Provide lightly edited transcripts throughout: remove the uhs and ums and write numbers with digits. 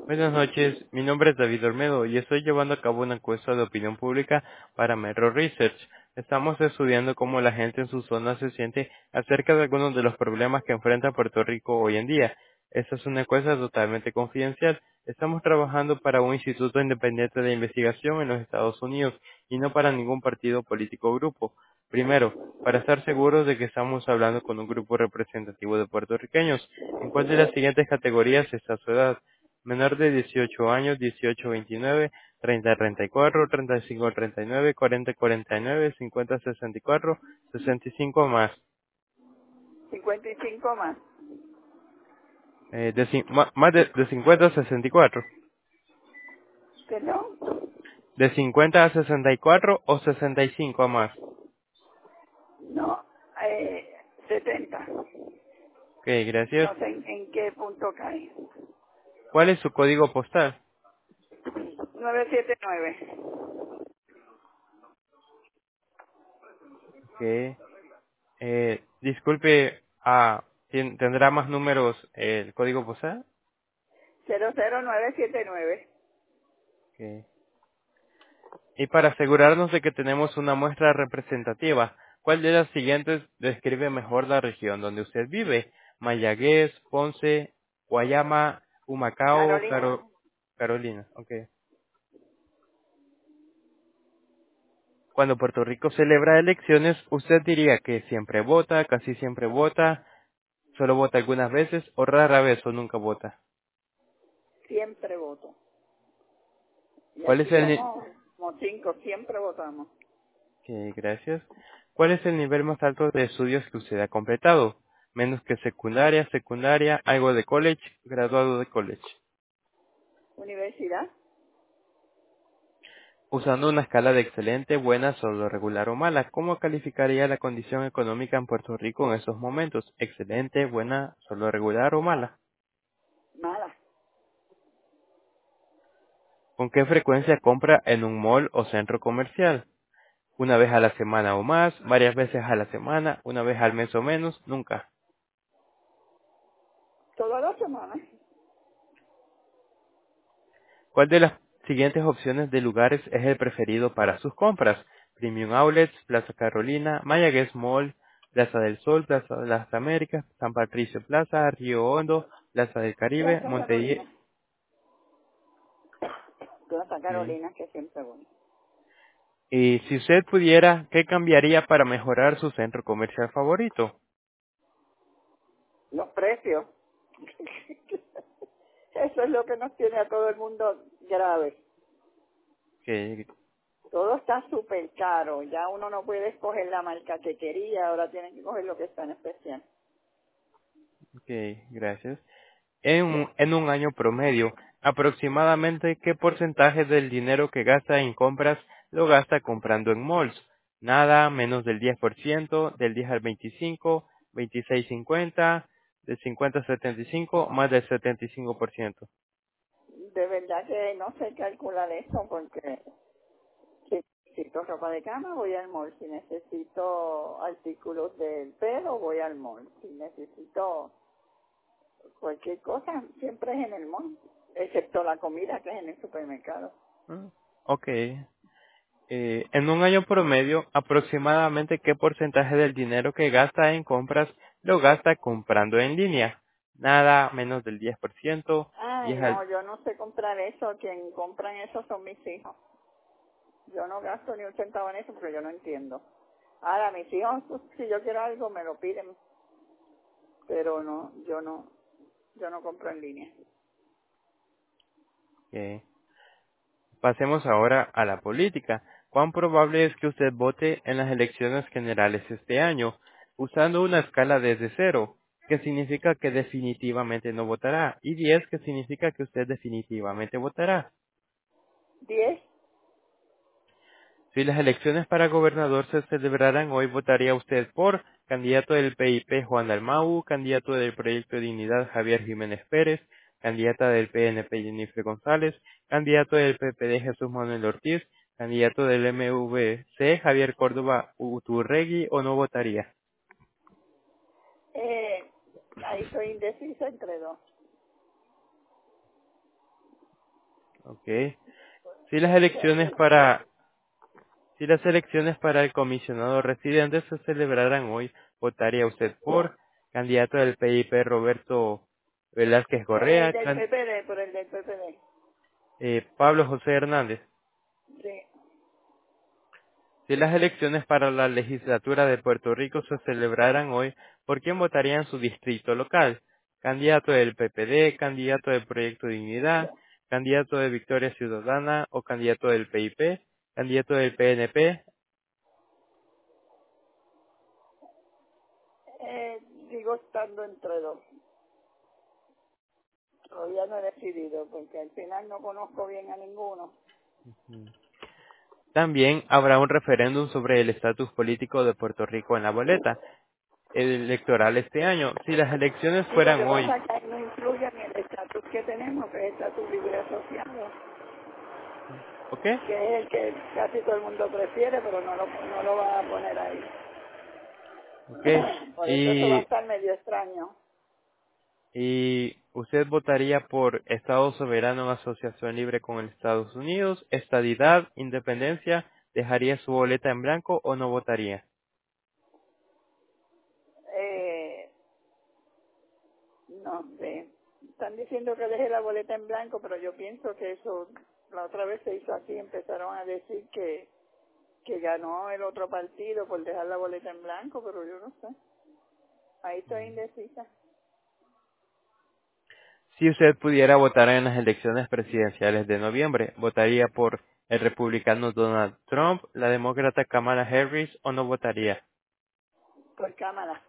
Buenas noches, mi nombre es David Olmedo y estoy llevando a cabo una encuesta de opinión pública para Metro Research. Estamos estudiando cómo la gente en su zona se siente acerca de algunos de los problemas que enfrenta Puerto Rico hoy en día. Esta es una encuesta totalmente confidencial. Estamos trabajando para un instituto independiente de investigación en los Estados Unidos y no para ningún partido político o grupo. Primero, para estar seguros de que estamos hablando con un grupo representativo de puertorriqueños, ¿en cuál de las siguientes categorías está su edad? Menor de 18 años, 18-29, 30-34, 35-39, 40-49, 50-64, 65 más. 55 más. Más de 50 a 64. ¿Perdón? De 50 a 64 o 65 a más. No, 70. Ok, gracias. No sé en qué punto cae. ¿Cuál es su código postal? 979. Ok. Disculpe, ¿tendrá más números el código postal? 00979. Ok. Y para asegurarnos de que tenemos una muestra representativa, ¿cuál de las siguientes describe mejor la región donde usted vive? Mayagüez, Ponce, Guayama, Humacao, Carolina. Carolina. Okay. Cuando Puerto Rico celebra elecciones, ¿usted diría que siempre vota, casi siempre vota, solo vota algunas veces o rara vez o nunca vota? Siempre voto. Y ¿Cuál es aquí el somos como 5, siempre votamos. Gracias. ¿Cuál es el nivel más alto de estudios que usted ha completado? Menos que secundaria, algo de college, graduado de college. Universidad, Usando una escala de excelente, buena, solo regular o mala, ¿cómo calificaría la condición económica en Puerto Rico en esos momentos? Excelente, buena, solo regular o mala. mala. ¿Con qué frecuencia compra en un mall o centro comercial? ¿Una vez a la semana o más? ¿Varias veces a la semana? ¿Una vez al mes o menos? Nunca. Todas las semanas. ¿Cuál de las siguientes opciones de lugares es el preferido para sus compras? Premium Outlets, Plaza Carolina, Mayagüez Mall, Plaza del Sol, Plaza de las Américas, San Patricio Plaza, Río Hondo, Plaza del Caribe, Plaza Montevideo. Carolina. Plaza Ok. Carolina, que siempre voy. Y si usted pudiera, ¿qué cambiaría para mejorar su centro comercial favorito? Los precios. Eso es lo que nos tiene a todo el mundo grave. Ok, Todo está súper caro. Ya uno no puede escoger la marca que quería. Ahora tienen que coger lo que está en especial. ok, gracias. En un año promedio, aproximadamente qué porcentaje del dinero que gasta en compras lo gasta comprando en malls. Nada, menos del 10%, del 10 al 25, 26-50, del 50 al 75, más del 75%. De verdad que no sé calcular eso porque si necesito ropa de cama voy al mall. Si necesito artículos del pelo voy al mall. Si necesito cualquier cosa siempre es en el mall. Excepto la comida que es en el supermercado. Ah, ok. En un año promedio, aproximadamente qué porcentaje del dinero que gasta en compras lo gasta comprando en línea. Nada, menos del 10%, Ay, 10 al... no, yo no sé comprar eso. Quien compran eso son mis hijos. Yo no gasto ni un centavo en eso porque yo no entiendo. Ahora, mis hijos, pues, si yo quiero algo, me lo piden, pero no, yo no compro en línea. Ok. Pasemos ahora a la política. ¿Cuán probable es que usted vote en las elecciones generales este año? Usando una escala desde 0, que significa que definitivamente no votará, y 10, que significa que usted definitivamente votará. 10, Si las elecciones para gobernador se celebraran hoy, ¿votaría usted por candidato del PIP Juan Dalmau, candidato del Proyecto Dignidad Javier Jiménez Pérez, candidata del PNP Jennifer González, candidato del PPD Jesús Manuel Ortiz, candidato del MVC Javier Córdoba Uturregui o no votaría? ahí estoy indecisa entre dos. Ok. Si las elecciones para, si las elecciones para el comisionado residente se celebraran hoy, ¿votaría usted por candidato del PIP Roberto Velázquez Correa, Del PPD, por el del PPD. Pablo José Hernández? Sí. Si las elecciones para la legislatura de Puerto Rico se celebraran hoy, ¿por quién votaría en su distrito local? ¿Candidato del PPD, candidato del Proyecto Dignidad, candidato de Victoria Ciudadana o candidato del PIP, candidato del PNP? Sigo estando entre dos. Todavía no he decidido porque al final no conozco bien a ninguno. También habrá un referéndum sobre el estatus político de Puerto Rico en la boleta electoral este año. Si las elecciones Sí, lo que fueran hoy, pasa es que ahí no influye ni el estatus que tenemos, que es el estatus libre asociado, ¿ok? que es el que casi todo el mundo prefiere, pero no lo va a poner ahí. ¿Ok? Por eso va a Y estar medio extraño. ¿Y usted votaría por Estado soberano en asociación libre con el Estados Unidos, estadidad, independencia? ¿Dejaría su boleta en blanco o no votaría? Eh, no sé. Están diciendo que deje la boleta en blanco, pero yo pienso que eso, la otra vez se hizo así, empezaron a decir que ganó el otro partido por dejar la boleta en blanco, pero yo no sé. Ahí estoy indecisa. Si usted pudiera votar en las elecciones presidenciales de noviembre, ¿votaría por el republicano Donald Trump, la demócrata Kamala Harris o no votaría? Por cámara.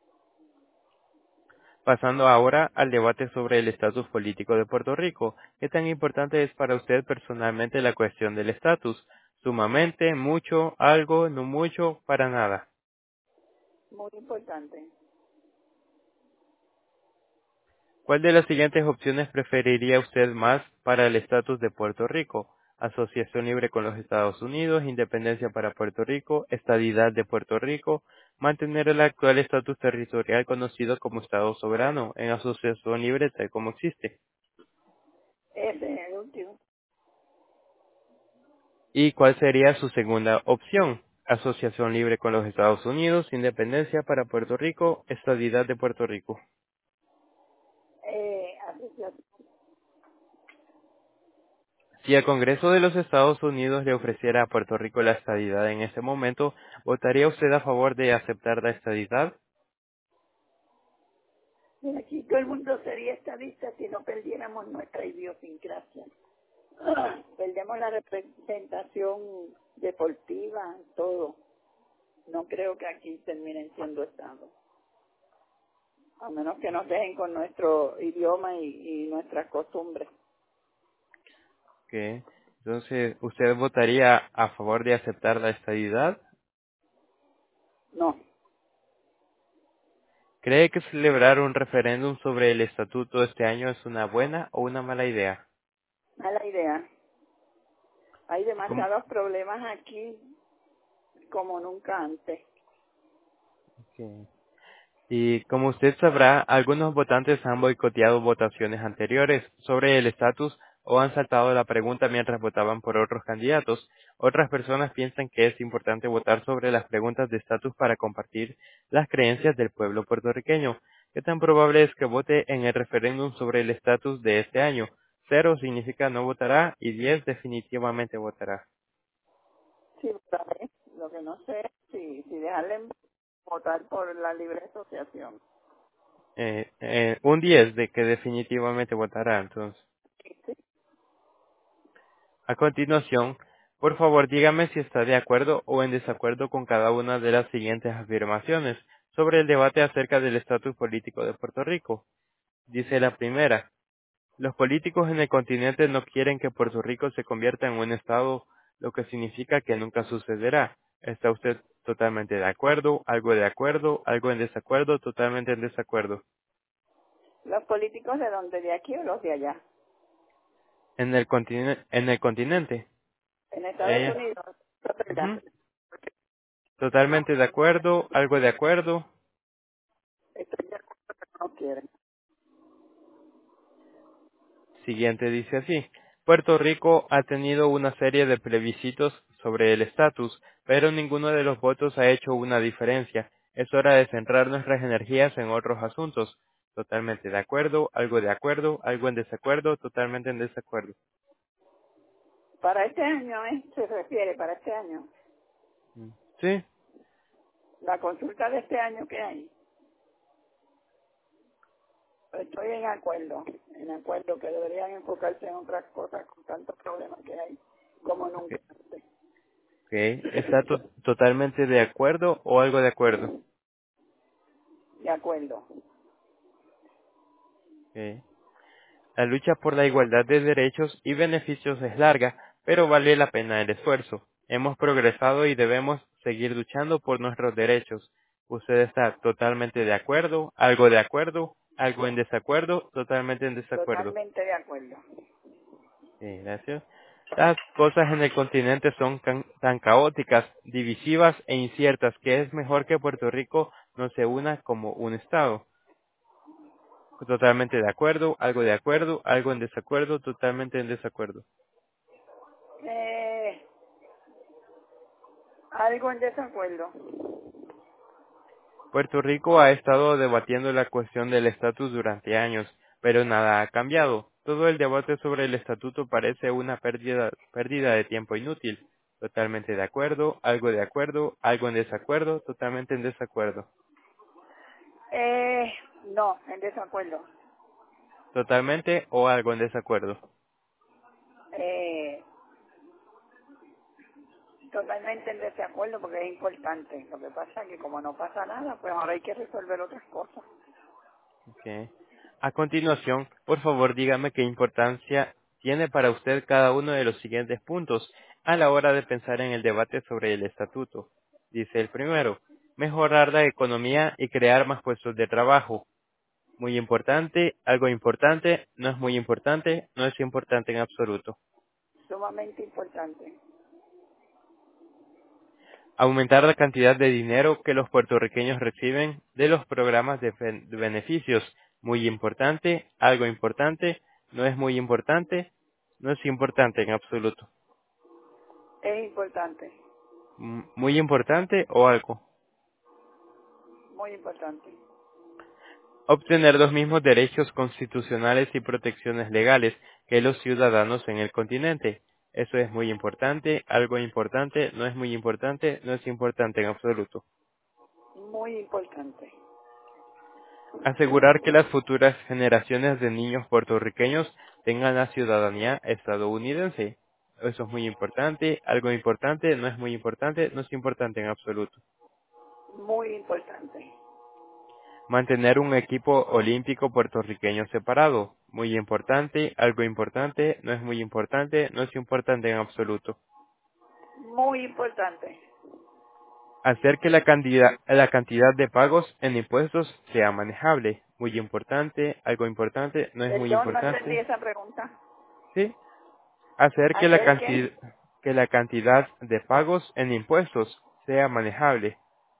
Pasando ahora al debate sobre el estatus político de Puerto Rico. ¿Qué tan importante es para usted personalmente la cuestión del estatus? ¿Sumamente, mucho, algo, no mucho, para nada? Muy importante. ¿Cuál de las siguientes opciones preferiría usted más para el estatus de Puerto Rico? Asociación libre con los Estados Unidos, independencia para Puerto Rico, estadidad de Puerto Rico, mantener el actual estatus territorial conocido como Estado soberano en asociación libre tal como existe. Ese es el último. ¿Y cuál sería su segunda opción? Asociación libre con los Estados Unidos, independencia para Puerto Rico, estadidad de Puerto Rico. Asociación. Si el Congreso de los Estados Unidos le ofreciera a Puerto Rico la estadidad en este momento, ¿votaría usted a favor de aceptar la estadidad? Aquí todo el mundo sería estadista si no perdiéramos nuestra idiosincrasia. Perdemos la representación deportiva, todo. No creo que aquí terminen siendo estados. A menos que nos dejen con nuestro idioma y nuestras costumbres. Ok. Entonces, ¿usted votaría a favor de aceptar la estadidad? No, ¿Cree que celebrar un referéndum sobre el estatuto este año es una buena o una mala idea? mala idea. Hay ¿Cómo? demasiados problemas aquí como nunca antes. Ok. Y como usted sabrá, algunos votantes han boicoteado votaciones anteriores sobre el estatus o han saltado la pregunta mientras votaban por otros candidatos. Otras personas piensan que es importante votar sobre las preguntas de estatus para compartir las creencias del pueblo puertorriqueño. ¿Qué tan probable es que vote en el referéndum sobre el estatus de este año? 0 significa no votará y 10 definitivamente votará. Sí, ¿sabes? Lo que no sé es si dejarle votar por la libre asociación. Un 10 de que definitivamente votará, entonces. Sí, A continuación, por favor dígame si está de acuerdo o en desacuerdo con cada una de las siguientes afirmaciones sobre el debate acerca del estatus político de Puerto Rico. Dice la primera, los políticos en el continente no quieren que Puerto Rico se convierta en un estado, lo que significa que nunca sucederá. ¿Está usted totalmente de acuerdo, algo en desacuerdo, totalmente en desacuerdo? los políticos de donde, de aquí o los de allá. En el continente. En Estados Ella. Unidos, eso es verdad. Ujú. Totalmente de acuerdo, algo de acuerdo. Estoy de acuerdo que no quieren. Siguiente dice así. Puerto Rico ha tenido una serie de plebiscitos sobre el estatus, pero ninguno de los votos ha hecho una diferencia. Es hora de centrar nuestras energías en otros asuntos. Totalmente de acuerdo, algo en desacuerdo, totalmente en desacuerdo. Para este año, se refiere, para este año. Sí, La consulta de este año que hay. Estoy en acuerdo que deberían enfocarse en otras cosas con tantos problemas que hay como ok. nunca antes. Ok. ¿Está totalmente de acuerdo o algo de acuerdo? De acuerdo. Ok. La lucha por la igualdad de derechos y beneficios es larga, pero vale la pena el esfuerzo. Hemos progresado y debemos seguir luchando por nuestros derechos. ¿Usted está totalmente de acuerdo, algo en desacuerdo, totalmente en desacuerdo? Totalmente de acuerdo. Sí, gracias. Las cosas en el continente son tan caóticas, divisivas e inciertas que es mejor que Puerto Rico no se una como un Estado. Totalmente de acuerdo, algo en desacuerdo, totalmente en desacuerdo. Eh, algo en desacuerdo. Puerto Rico ha estado debatiendo la cuestión del estatus durante años, pero nada ha cambiado. Todo el debate sobre el estatuto parece una pérdida de tiempo inútil. Totalmente de acuerdo, algo en desacuerdo, totalmente en desacuerdo. No, en desacuerdo. Totalmente o algo en desacuerdo. Eh, Totalmente en desacuerdo porque es importante. Lo que pasa es que como no pasa nada, pues ahora hay que resolver otras cosas. Okay. A continuación, por favor dígame qué importancia tiene para usted cada uno de los siguientes puntos a la hora de pensar en el debate sobre el estatuto. Dice el primero, mejorar la economía y crear más puestos de trabajo. Muy importante, algo importante, no es muy importante, no es importante en absoluto. Sumamente importante. Aumentar la cantidad de dinero que los puertorriqueños reciben de los programas de beneficios. Muy importante, algo importante, no es muy importante, no es importante en absoluto. Es importante. Muy importante o algo. Muy importante. Obtener los mismos derechos constitucionales y protecciones legales que los ciudadanos en el continente. Eso es muy importante, algo importante, no es muy importante, no es importante en absoluto. Muy importante. Asegurar que las futuras generaciones de niños puertorriqueños tengan la ciudadanía estadounidense. Eso es muy importante, algo importante, no es muy importante, no es importante en absoluto. Muy importante. Mantener un equipo olímpico puertorriqueño separado. Muy importante, algo importante, no es muy importante, no es importante en absoluto. Muy importante. Hacer que la cantidad de pagos en impuestos sea manejable. Muy importante, algo importante, no es muy Perdón, no entendí importante. esa pregunta. ¿Sí? Hacer ¿Hacer qué? que la cantidad de pagos en impuestos sea manejable.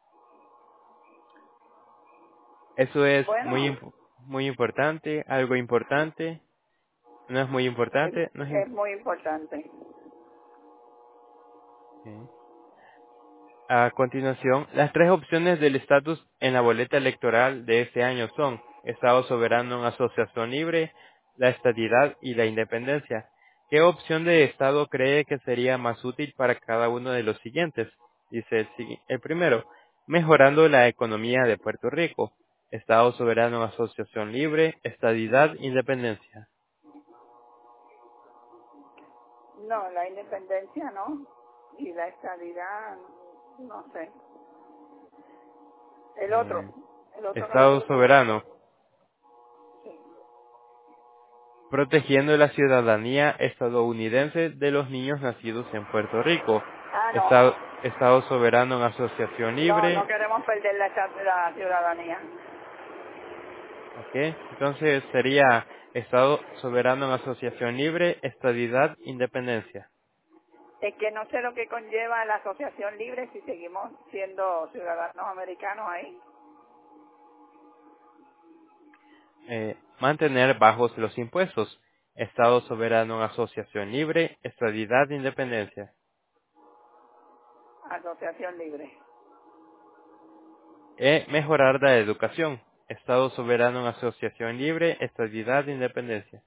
Eso es Bueno, muy importante, algo importante, no es muy es, importante, no es es muy importante. Ok. A continuación, las tres opciones del estatus en la boleta electoral de este año son Estado soberano en asociación libre, la estadidad y la independencia. ¿Qué opción de Estado cree que sería más útil para cada uno de los siguientes? Dice el primero, mejorando la economía de Puerto Rico, Estado soberano en asociación libre, estadidad, independencia. No, la independencia no. Y la estabilidad, no sé. El otro. Eh, El otro no lo Estado escuché. soberano. Sí. Protegiendo la ciudadanía estadounidense de los niños nacidos en Puerto Rico, Ah, no. Estado soberano en asociación No, no libre, queremos perder la ciudadanía. ¿ok? Entonces sería Estado soberano en asociación libre, estadidad, independencia. Es que no sé lo que conlleva la asociación libre si seguimos siendo ciudadanos americanos ahí. Mantener bajos los impuestos. Estado soberano en asociación libre, estadidad, independencia. Asociación libre. E. Mejorar la educación. Estado soberano en asociación libre, estadidad, independencia.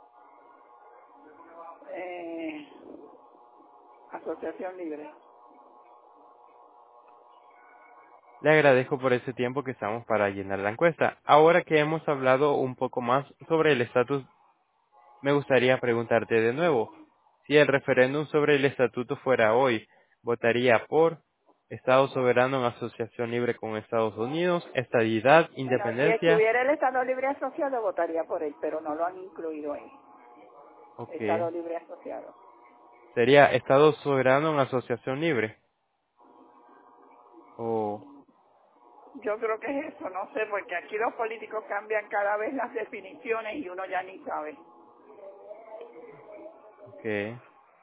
Eh, asociación libre. Le agradezco por ese tiempo que estamos para llenar la encuesta. Ahora que hemos hablado un poco más sobre el estatus, me gustaría preguntarte de nuevo. Si el referéndum sobre el estatuto fuera hoy, ¿votaría por Estado soberano en asociación libre con Estados Unidos, estadidad, Bueno, si independencia? estuviera el Estado Libre Asociado, votaría por él, pero no lo han incluido ahí. Ok. Estado Libre Asociado. ¿Sería Estado soberano en asociación libre? O, Yo creo que es eso, no sé, porque aquí los políticos cambian cada vez las definiciones y uno ya ni sabe. ok.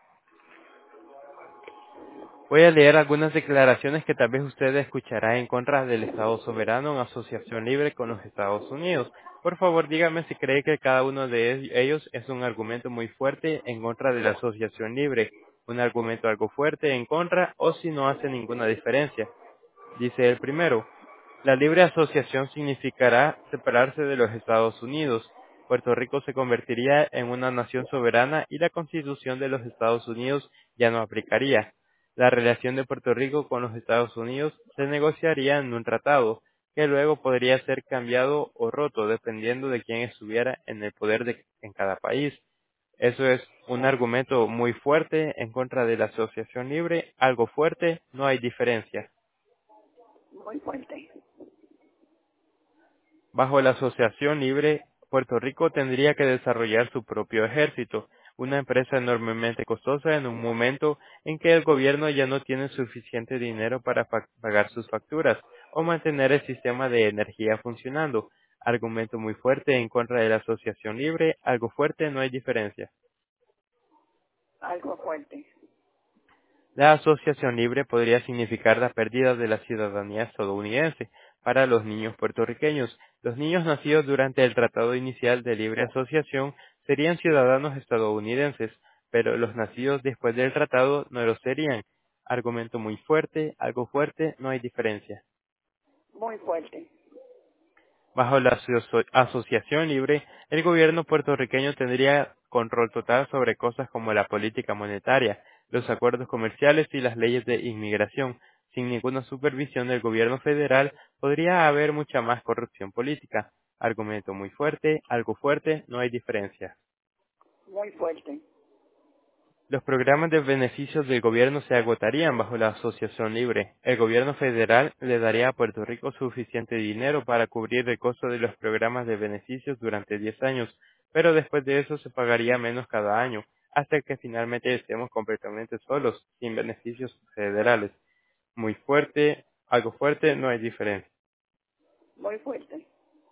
Voy a leer algunas declaraciones que tal vez usted escuchará en contra del Estado soberano en asociación libre con los Estados Unidos. Por favor, dígame si cree que cada uno de ellos es un argumento muy fuerte en contra de la asociación libre, un argumento algo fuerte en contra o si no hace ninguna diferencia. Dice el primero, la libre asociación significará separarse de los Estados Unidos. Puerto Rico se convertiría en una nación soberana y la Constitución de los Estados Unidos ya no aplicaría. La relación de Puerto Rico con los Estados Unidos se negociaría en un tratado, que luego podría ser cambiado o roto dependiendo de quién estuviera en el poder en cada país. Eso es un argumento muy fuerte en contra de la asociación libre, algo fuerte, no hay diferencia. Muy fuerte. Bajo la asociación libre, Puerto Rico tendría que desarrollar su propio ejército, una empresa enormemente costosa en un momento en que el gobierno ya no tiene suficiente dinero para pagar sus facturas o mantener el sistema de energía funcionando. Argumento muy fuerte en contra de la asociación libre, algo fuerte, no hay diferencia. Algo fuerte. La asociación libre podría significar la pérdida de la ciudadanía estadounidense para los niños puertorriqueños. Los niños nacidos durante el Tratado Inicial de Libre Asociación serían ciudadanos estadounidenses, pero los nacidos después del tratado no lo serían. Argumento muy fuerte, algo fuerte, no hay diferencia. Muy fuerte. Bajo la asociación libre, el gobierno puertorriqueño tendría control total sobre cosas como la política monetaria, los acuerdos comerciales y las leyes de inmigración. Sin ninguna supervisión del gobierno federal, podría haber mucha más corrupción política. Argumento muy fuerte, algo fuerte, no hay diferencia. Muy fuerte. Los programas de beneficios del gobierno se agotarían bajo la asociación libre. El gobierno federal le daría a Puerto Rico suficiente dinero para cubrir el costo de los programas de beneficios durante 10 años, pero después de eso se pagaría menos cada año, hasta que finalmente estemos completamente solos, sin beneficios federales. Muy fuerte, algo fuerte, no hay diferencia. Muy fuerte.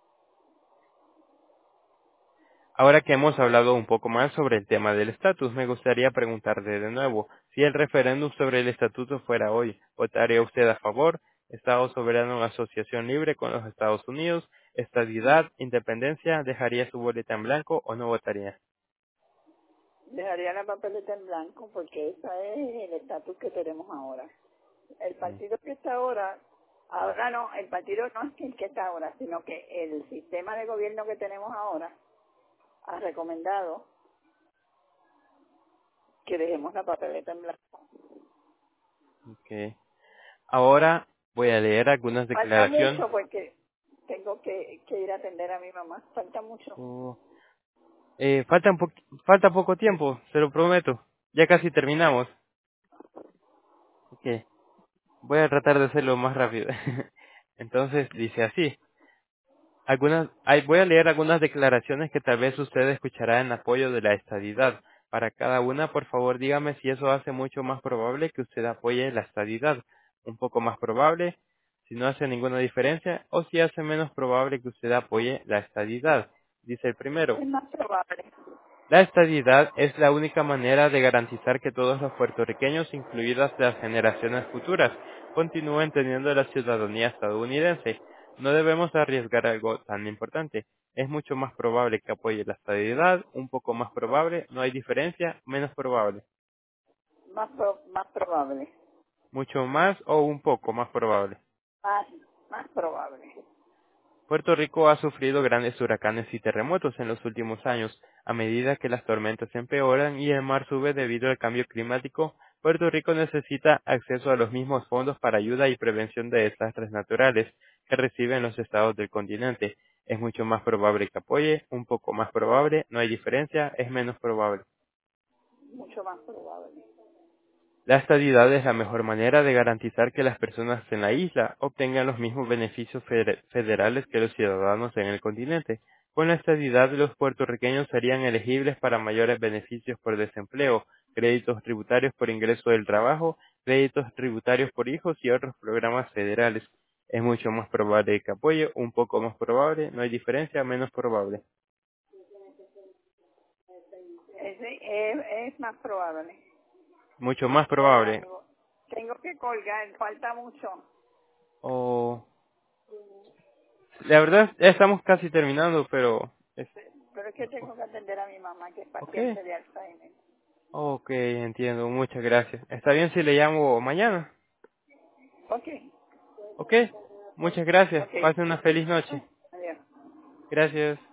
Ahora que hemos hablado un poco más sobre el tema del estatus, me gustaría preguntarle de nuevo, si el referéndum sobre el estatuto fuera hoy, ¿votaría usted a favor? ¿Estado soberano en asociación libre con los Estados Unidos? ¿Estadidad? ¿Independencia? ¿Dejaría su boleta en blanco o no votaría? Dejaría la papeleta en blanco porque ese es el estatus que tenemos ahora. El Mm, partido que está ahora no, el partido no es que el que está ahora, sino que el sistema de gobierno que tenemos ahora ha recomendado que dejemos la papeleta en blanco. ok. Ahora voy a leer algunas Falta declaraciones. mucho porque tengo que ir a atender a mi mamá. Falta mucho. Oh, falta poco tiempo, se lo prometo. Ya casi terminamos. Ok. Voy a tratar de hacerlo más rápido. Entonces dice así. Voy a leer algunas declaraciones que tal vez usted escuchará en apoyo de la estadidad. Para cada una, por favor, dígame si eso hace mucho más probable que usted apoye la estadidad, un poco más probable, si no hace ninguna diferencia, o si hace menos probable que usted apoye la estadidad. Dice el primero. Es más probable. La estadidad es la única manera de garantizar que todos los puertorriqueños, incluidas las generaciones futuras, continúen teniendo la ciudadanía estadounidense. No debemos arriesgar algo tan importante. Es mucho más probable que apoye la estabilidad, un poco más probable, no hay diferencia, menos probable. Más probable. Mucho más o un poco más probable. Más, más probable. Puerto Rico ha sufrido grandes huracanes y terremotos en los últimos años. A medida que las tormentas empeoran y el mar sube debido al cambio climático, Puerto Rico necesita acceso a los mismos fondos para ayuda y prevención de desastres naturales que reciben los estados del continente. Es mucho más probable que apoye, un poco más probable, no hay diferencia, es menos probable. Mucho más probable. La estadidad es la mejor manera de garantizar que las personas en la isla obtengan los mismos beneficios federales que los ciudadanos en el continente. Con la estadidad, los puertorriqueños serían elegibles para mayores beneficios por desempleo, créditos tributarios por ingreso del trabajo, créditos tributarios por hijos y otros programas federales. Es mucho más probable que apoye, un poco más probable, no hay diferencia, menos probable. Es más probable. Mucho más probable. Colgando. Tengo que colgar, falta mucho. O la verdad, ya estamos casi terminando, pero Pero es que tengo que atender a mi mamá, que es ok, paciente de Alzheimer. ok, entiendo, muchas gracias. ¿Está bien si le llamo mañana? Ok, Ok, muchas gracias. ok. Pase una feliz noche. Adiós. Gracias.